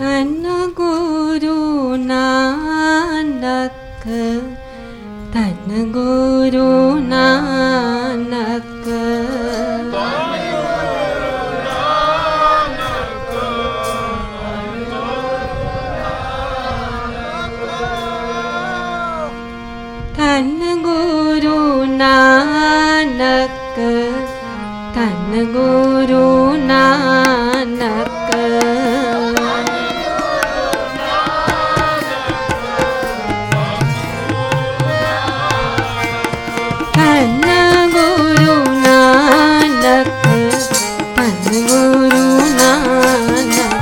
धन गुरु नानक, धन गुरु नानक। धन गुरु नानक, धन गुरु नानक। धन गुरु नानक, धन गुरु नानक।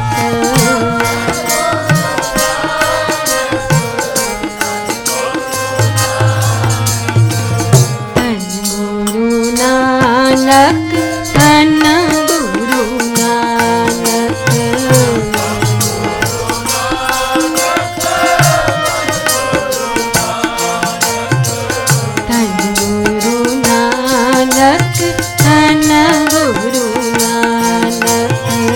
धन गुरु नानक, धन गुरु नानक। धन गुरु नानक, धन गुरु नानक।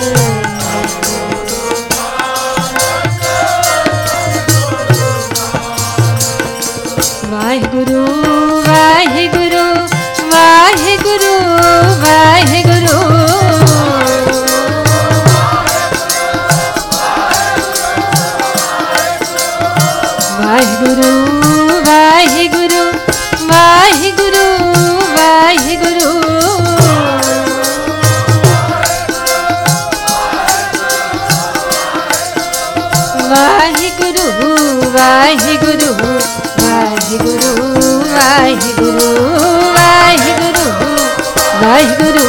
वाहिगुरु वाहिगुरु वाहिगुरु वाहिगुरु। वाहिगुरु वाहिगुरु वाहिगुरु वाहिगुरु। वाहिगुरु वाहिगुरु वाहिगुरु वाहिगुरु वाहिगुरु वाहिगुरु।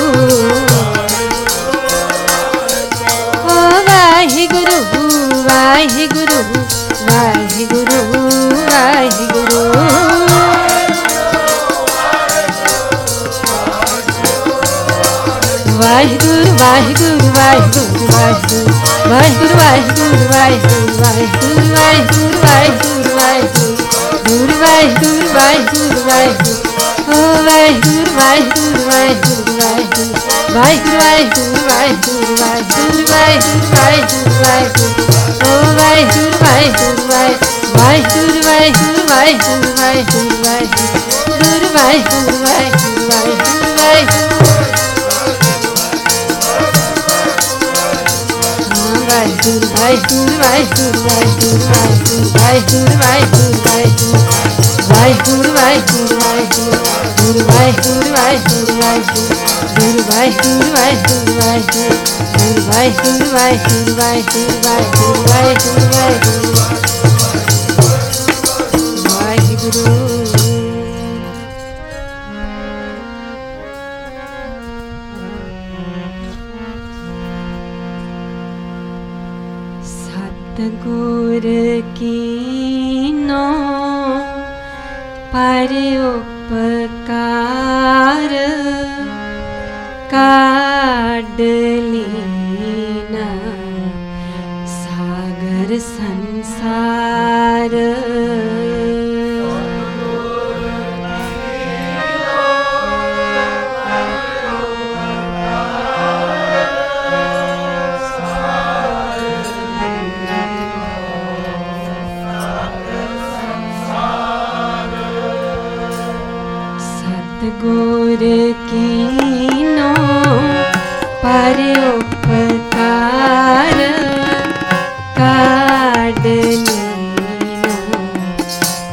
ओ वाहिगुरु वाहिगुरु वाहिगुरु वाहिगुरु। वाहिगुरु वाहिगुरु वाहिगुरु वाहिगुरु वाहिगुरु वाहिगुरु वाहिगुरु वाहिगुरु वाहिगुरु वाहिगुरु वाहिगुरु। गुरु वाहिगुरु वाहिगुरु वाहिगुरु। ओ वाहिगुरु वाहिगुरु वाहिगुरु वाहिगुरु वाहिगुरु वाहिगुरु वाहिगुरु वाहिगुरु वाहिगुरु वाहिगुरु वाहिगुरु। ओ वाहिगुरु वाहिगुरु वाहिगुरु वाहिगुरु वाहिगुरु वाहिगुरु वाहिगुरु। गुरु वाहिगुरु वाहिगुरु वाहिगुरु वाहिगुरु। वाहिगुरु वाहिगुरु वाहिगुरु वाहिगुरु वाहिगुरु वाहिगुरु वाहिगुरु वाहिगुरु। वाहिगुरु वाहिगुरु वाहिगुरु। गुरु वाहिगुरु वाहिगुरु वाहिगुरु। गुरु वाहिगुरु वाहिगुरु वाहिगुरु। गुरु वाहिगुरु वाहिगुरु वाहिगुरु वाहिगुरु वाहिगुरु वाहिगुरु। वाहिगुरु। सतगुर कीनो पर उपकार, काढ़ लीना सागर संसार। सतगुर कीनो पर उपकार, काढ़ लीना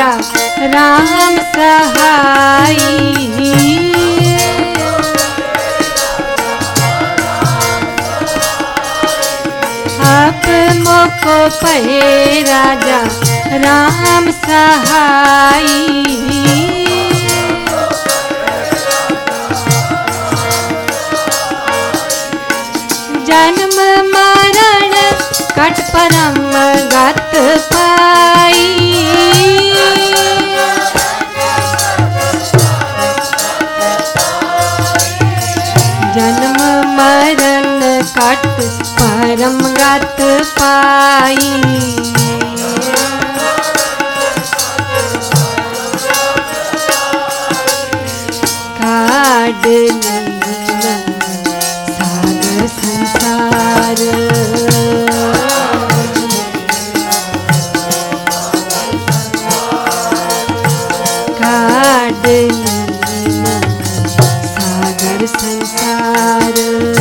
राजा राम सहाई। आप मोको पहे राजा राम सहाई। जन्म मरण कट परम गत पाई। जन्म मरण कट परम गत पाई। काड सागर संसार। काड सागर संसार।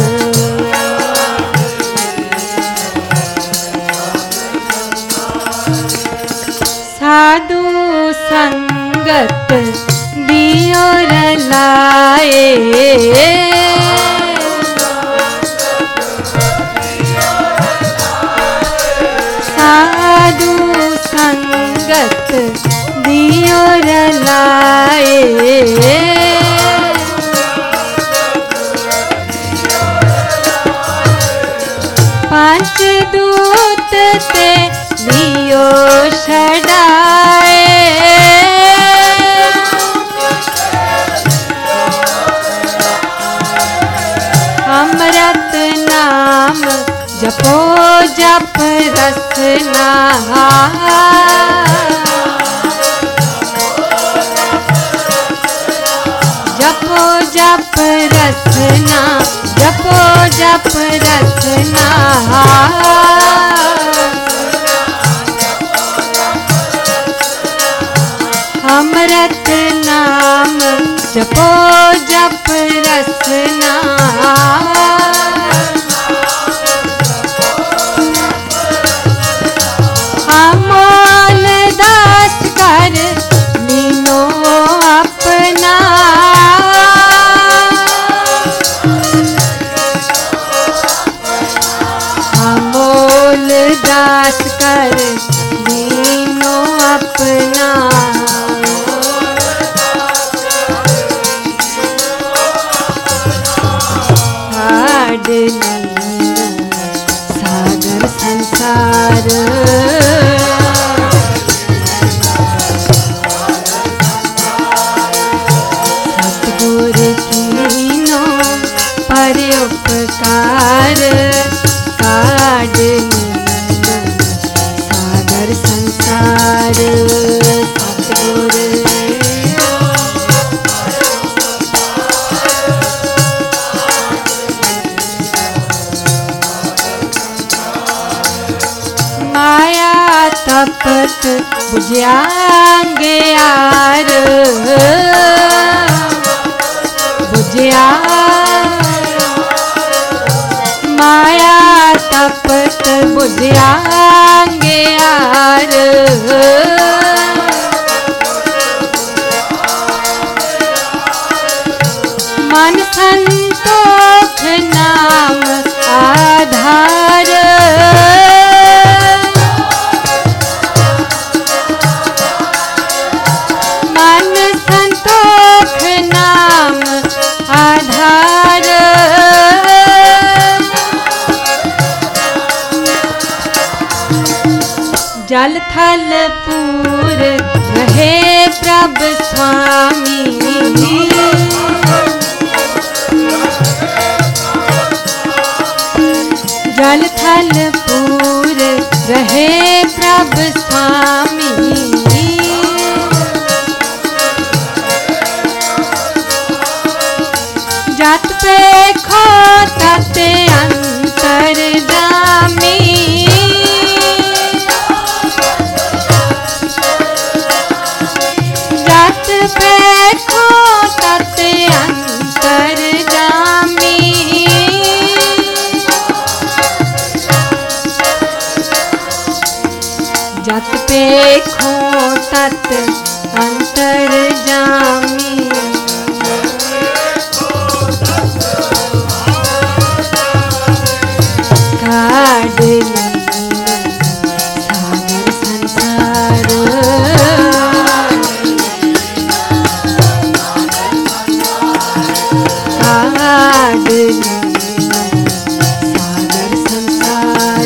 साधु संगत दियो रलाए। साधु संगत दियो रलाए। पांच दूत ते दियो छड़ाए। अमृत नाम जपो जप रसना। जपो जप रसना। जपो जप रसना। अमृत नाम जपो जप रसना। अमोल दास कर लीनो अपना। अमोल दास कर लीनो अपना। सागर संसार। सतगुर कीनो पर उपकार। काड सागर संसार। सतगुर माया तपत बुझ्यांगे यार। बुझ्या माया तपत बुझ्यांगे यार। मन संतोष नाम आधार। मन संतोष नाम आधार। जल थल पूर रहे प्रभ स्वामी। जल थल पूर रहे प्रभ स्वामी। जत पे खो तत अंतर जामी। जत पे खो तत अंतर जामी। जत पे खो तत अंतर्जामी काढ़ सागर संसार काढ़ सागर संसार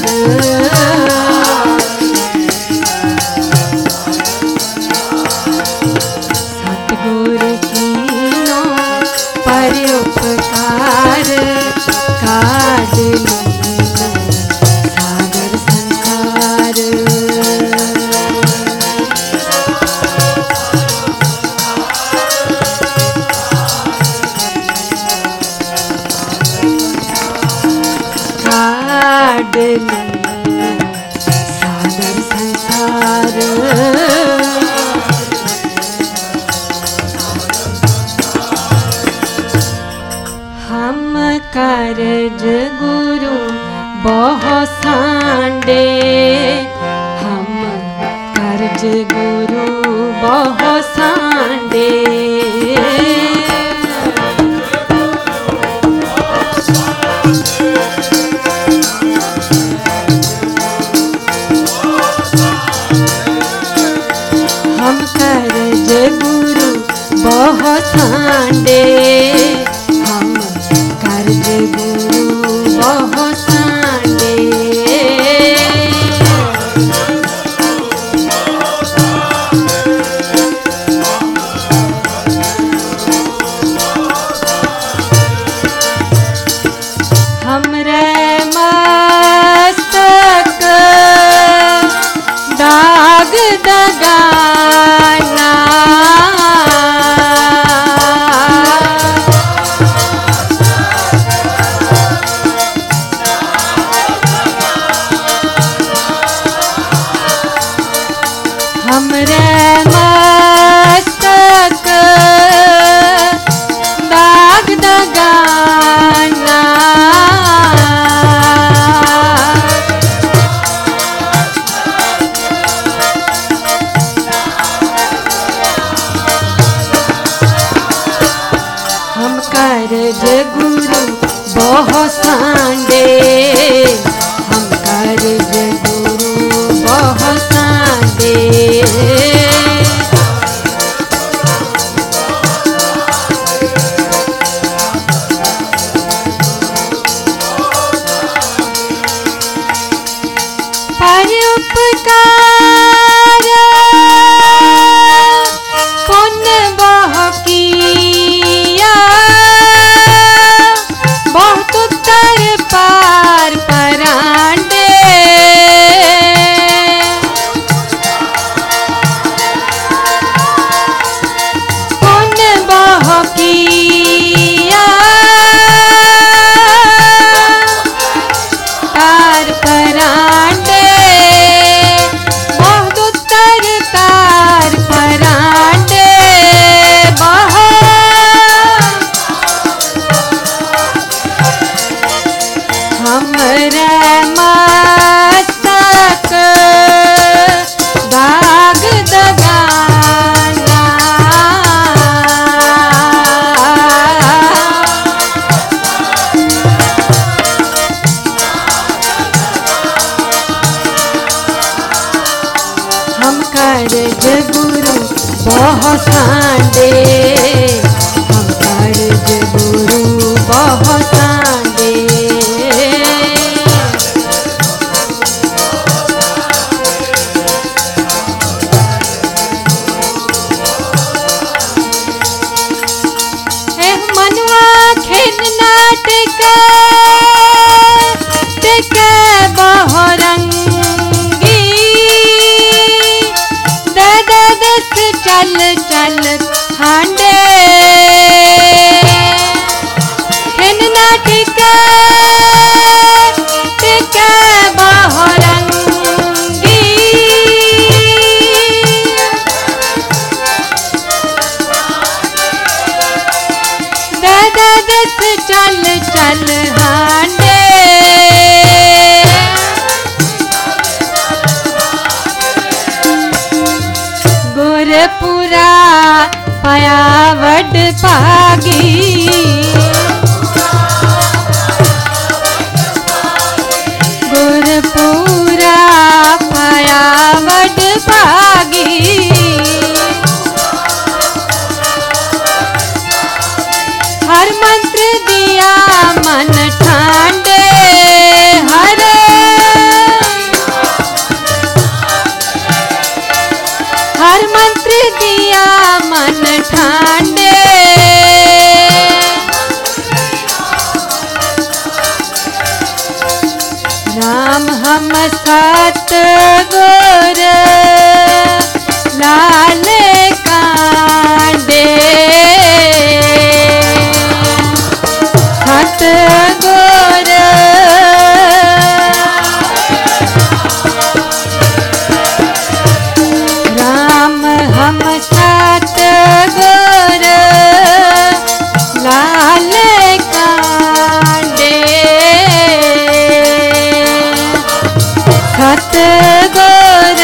सतगुर कीनो परोपकार काढ़ सागर संसार काढ़ सागर संसार हम कारज गुरु बहु सांडे हम कारज गुरु बहु सांडे हम कारज गुरु बहु सांडे हम कारज गुरु बहु सांडे हमरे मस्तक दाग दगाना हमरे मस्तक दाग दगाना हम कारज गुरु बहु सांडे हम कारज गुरु बहु सांडे परोपकार पुण्य बहु किया बहुत उत्तर पार परांडे पुण्य बहु किया तार परांडे बहुत उत्तर तार परांडे हमरे मस्तक दाग दगाना हम कारज गुरु बहु सांडे हम कारज गुरु बहु सांडे मनुआ खेल नाटक टिके बहु रंगी दे दे दस चल चल हांडे खेल नाटक टिके बहु रंगी दे दे दस चल चल हांडे गोरखपुर पूरा पाया वड पागी। गुरपूरा पाया वड पागी। हर मंत्र दिया मन ठांडे। हर मंत्र दिया मन ठांडे। राम हम सत गुर लाल कांडे। सत गुर राम हम सत गुर लाल कांडे। सत गुर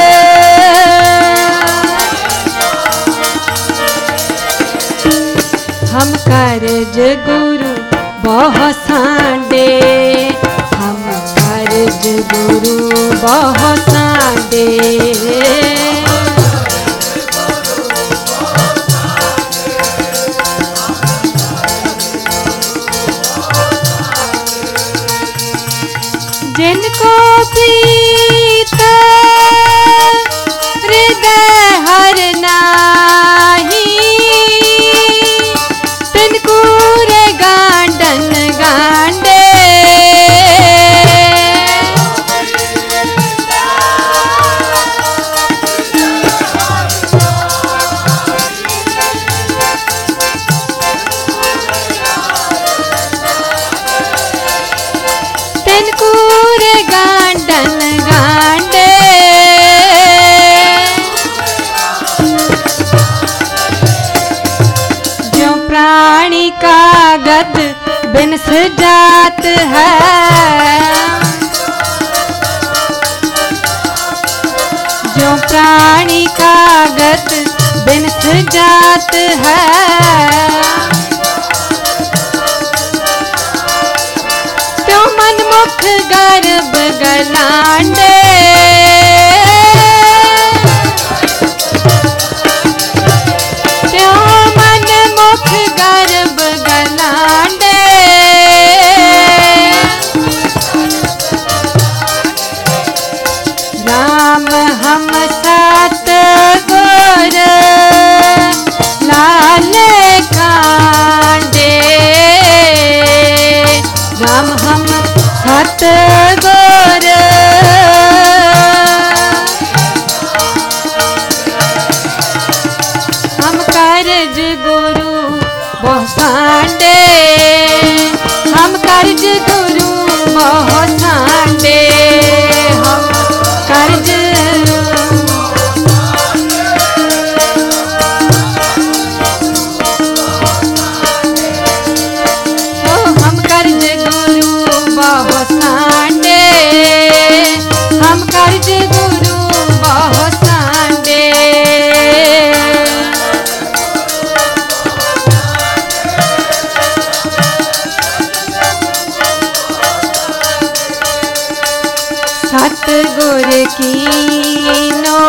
हम कर्ज गुरु बहुत सांडे। हम कर्ज गुरु बहुत सांडे। जिनको प्रीत हृदय हर नाही। तिनको रे गांडन गांडे। तिनको रे गांडन गांडे। जो प्राणी का गद बिन जात है। जो प्राणी का गद बिन जात है। तो मनमुख गर्भ गलांडे। त्यो मनमुख गर्भ गलांडे। राम हम सत गुर लाल कांडे। राम हम सत गुर हम कर्ज गुरु बहुत सांडे। हम कर्ज गुरु बहुत सांडे। हम कर्ज हम कर्ज गुरु बहुत सांडे। हम कर्ज गुरु बहुत सांडे। सतगुर कीनो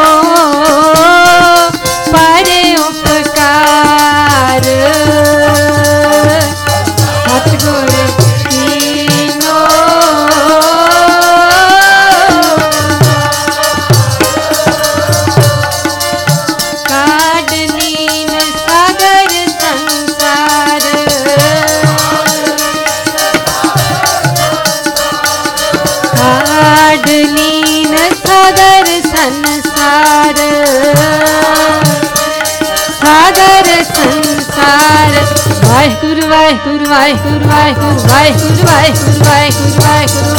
पर उपकार। सतगुर कीनो काढ़ लीन सागर संसार। काढ़ लीन सागर संसार। सागर संसार। वाहिगुरु वाहिगुरु वाहिगुरु वाहिगुरु वाहिगुरु वाहिगुरु वाहिगुरु वाहिगुरु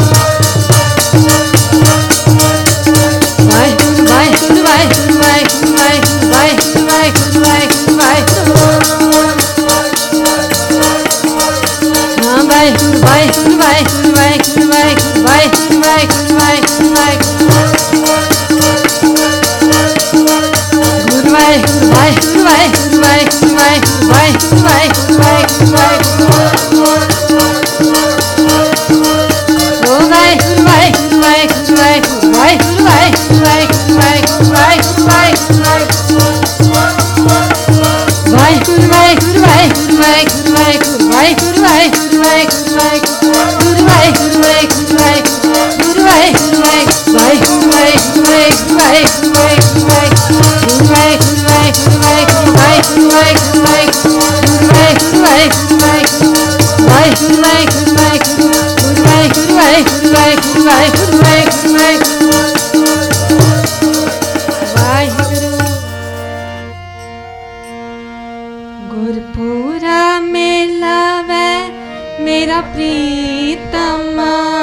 वाहिगुरु वाहिगुरु वाहिगुरु वाहिगुरु वाहिगुरु वाहिगुरु वाहिगुरु वाहिगुरु हाँ वाहिगुरु वाहिगुरु वाहिगुरु वाहिगुरु वाहिगुरु वाहिगुरु वाहिगुरु वाहिगुरु वाहिगुरु गुरु वाहिगुरु गुरपुरा मेला वै मेरा प्रीतम,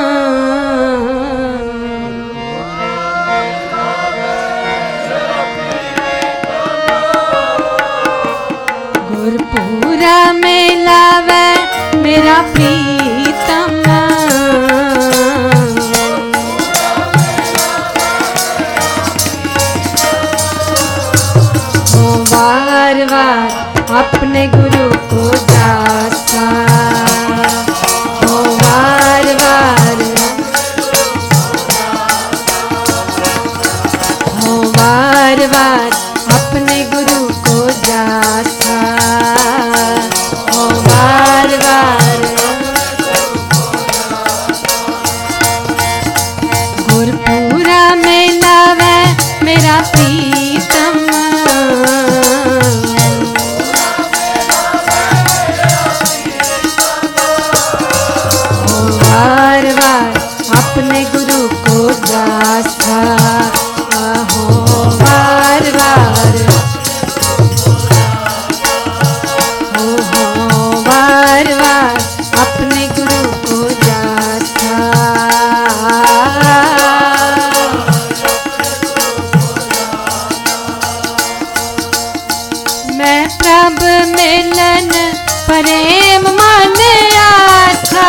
गुरपुरा मेला वै मेरा प्रीतम, बार बार अपने गुरु को दासा, हो बार बार, हो बार बार अपने गुरु को दासा, हो बार बार गुरपुरा मेला वै मेरा प्रीतम, अपने गुरु को दासा, हो बार बार, हो बार बार अपने गुरु को दासा, मैं प्रभ मिलन प्रेम मन आस्था,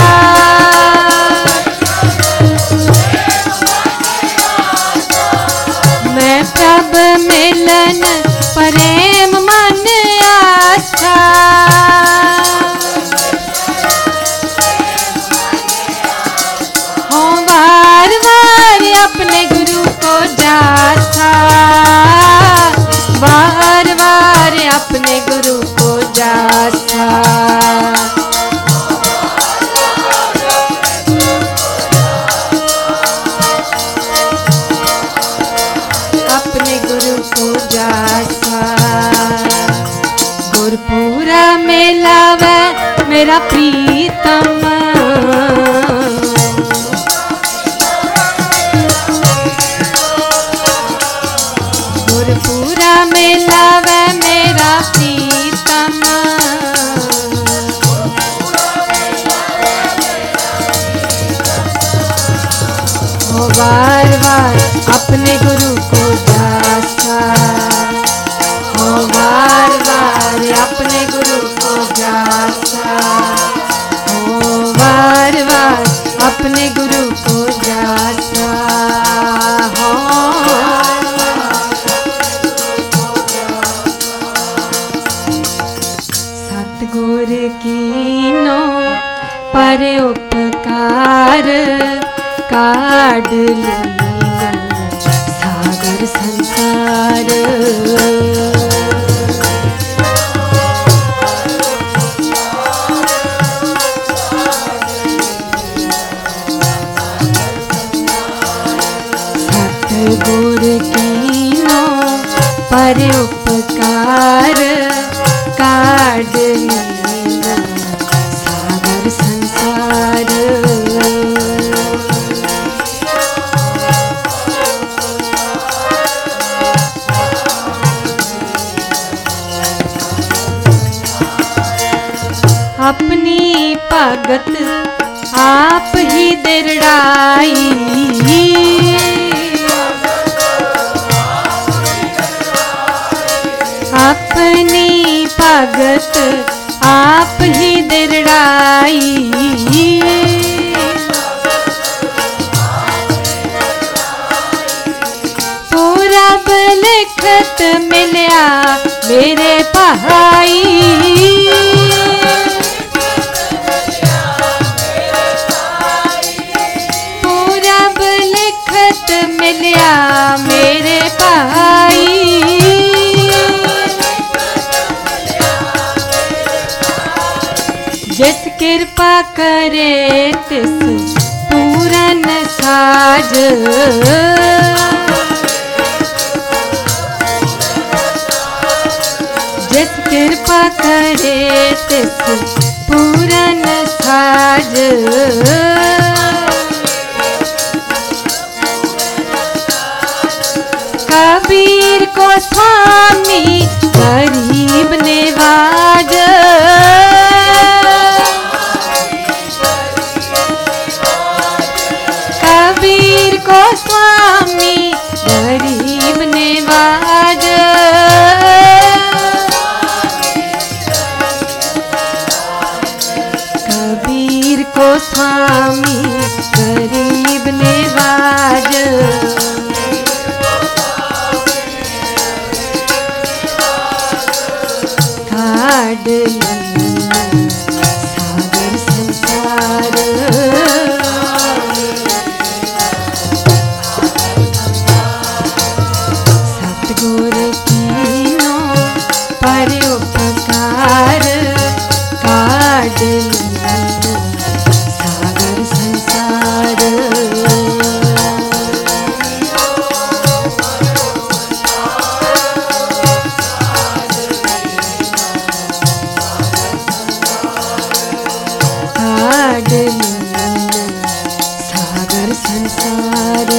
प्रभ मिलन प्रेम मन आस्था, हो बार बार अपने गुरु को जाथा, बार बार अपने गुरु को जाथा, अपने गुरु को जासा, गुरपुरा मेला वै मेरा प्रीतम, गुरपुरा मेला वै मेरा प्रीतम, हो बार बार अपने गुरु को जासा, हो बार बार अपने गुरु को जासा, हो बार बार अपने गुरु को जासा, हो सतगुर कीनो पर उपकार काढ़ लीन सागर संसार, सतगुर कीनो पर उपकार काढ़ लीन सागर संसार, अपनी भगत आप ही दृढ़ाई, अपनी भगत आप ही दृढ़ाई, पूरा लिख लिखत मिलया मेरे भाई, पूरब लिखत मिलया मेरे भाई, जिस कृपा करे तिस पूरन साज, जिस कृपा करे तिस पूरन साज, कबीर को स्वामी गरीब निवाज, कबीर को स्वामी गरीब निवाज, कबीर को स्वामी गरीब निवाज, काढ़ सागर संसार, सतगुर कीनो परोपकार, काढ़ सागर संसार, काढ़ सागर संसार,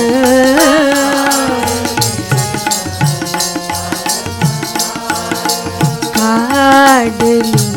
काढ़